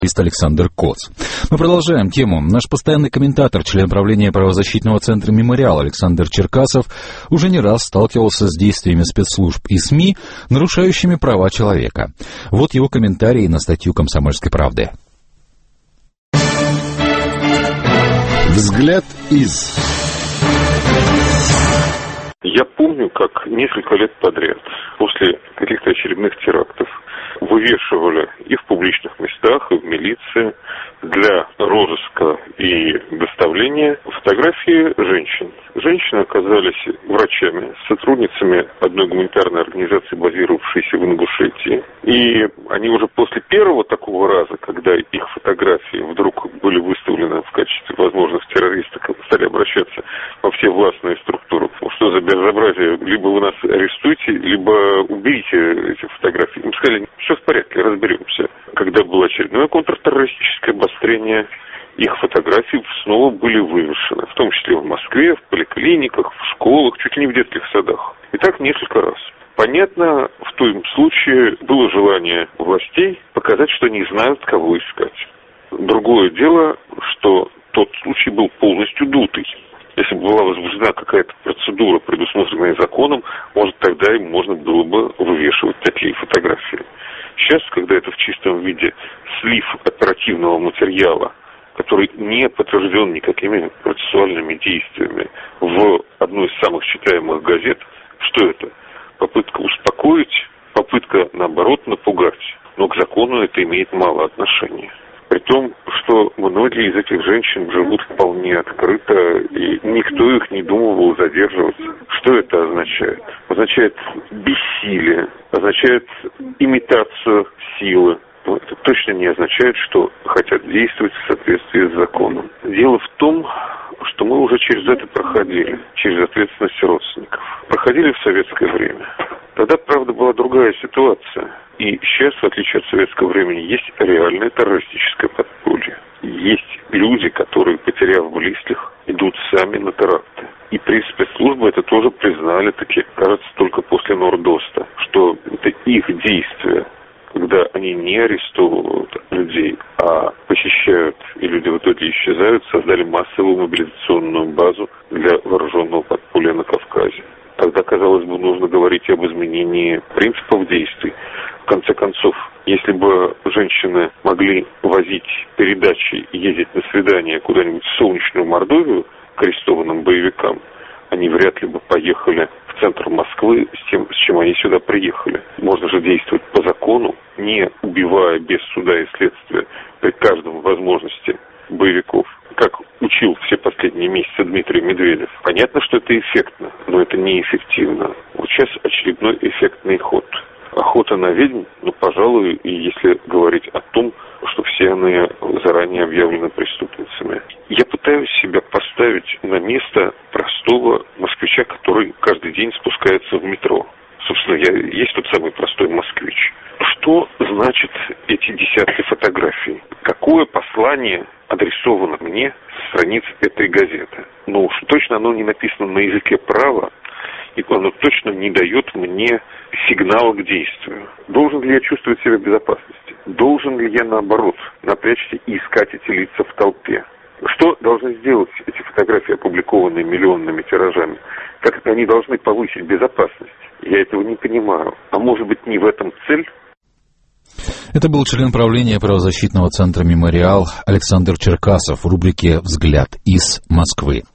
Александр Коц. Мы продолжаем тему. Наш постоянный комментатор, член правления правозащитного центра «Мемориал» Александр Черкасов уже не раз сталкивался с действиями спецслужб и СМИ, нарушающими права человека. Вот его комментарии на статью «Комсомольской правды». Взгляд из... Я помню, как несколько лет подряд после каких-то очередных терактов вывешивали и в публичных местах, и в милиции для розыска и доставления фотографии женщин. Женщины оказались врачами, сотрудницами одной гуманитарной организации, базировавшейся в Ингушетии. И они уже после первого такого раза, когда их фотографии вдруг были выставлены в качестве возможных террористов, стали обращаться во все властные структуры. Что за безобразие? Либо вы нас арестуете, либо уберите эти фотографии. Мы сказали, все в порядке, разберемся. Когда было очередное контртеррористическое обострение, их фотографии снова были вывешены, в том числе в Москве, в поликлиниках, в школах, чуть ли не в детских садах. И так несколько раз. Понятно, в том случае было желание властей показать, что они знают, кого искать. Другое дело, что тот случай был полностью дутый. Если бы была возбуждена какая-то процедура, предусмотренная законом, может, тогда им можно было бы вывешивать такие фотографии. Сейчас, когда это в чистом виде слив оперативного материала, который не подтвержден никакими процессуальными действиями, в одну из самых читаемых газет, что это? Попытка успокоить, попытка, наоборот, напугать. Но к закону это имеет мало отношения. При том, что многие из этих женщин живут вполне открыто, и никто их не думал задерживать. Что это означает? Означает бессилие, означает имитацию силы. Но это точно не означает, что хотят действовать в соответствии с законом. Дело в том, что мы уже через это проходили, через ответственность родственников. Проходили в советское время. Тогда, правда, была другая ситуация. И сейчас, в отличие от советского времени, есть реальное террористическое подполье. Есть люди, которые, потеряв близких, идут сами на теракты. И при спецслужбе это тоже признали, таки, кажется, только после Нордоста, что это их действия, когда они не арестовывают людей, а похищают, и люди в итоге исчезают, создали массовую мобилизационную базу для вооруженного подполья на Кавказе. Тогда, казалось бы, нужно говорить об изменении принципов действий. В конце концов, если бы женщины могли возить передачи и ездить на свидания куда-нибудь в солнечную Мордовию к арестованным боевикам, они вряд ли бы поехали в центр Москвы с тем, с чем они сюда приехали. Можно же действовать по закону, не убивая без суда и следствия при каждом возможности боевиков, как учил все последние месяцы Дмитрий Медведев. Понятно, что это эффектно, но это неэффективно. Вот сейчас очередной эффектный ход. Охота на ведьм, пожалуй, и если говорить о том, что все они заранее объявлены преступницами. Я пытаюсь себя поставить на место простого москвича, который каждый день спускается в метро. Собственно, я есть тот самый простой москвич. Что значит эти десятки фотографий? Какое послание адресовано мне со страниц этой газеты? Ну уж точно оно не написано на языке права, и оно точно не дает мне сигнала к действию. Должен ли я чувствовать себя в безопасности? Должен ли я, наоборот, напрячься и искать эти лица в толпе? Что должны сделать эти фотографии, опубликованные миллионными тиражами? Как они должны повысить безопасность? Я этого не понимаю. А может быть, не в этом цель? Это был член правления правозащитного центра «Мемориал» Александр Черкасов в рубрике «Взгляд из Москвы».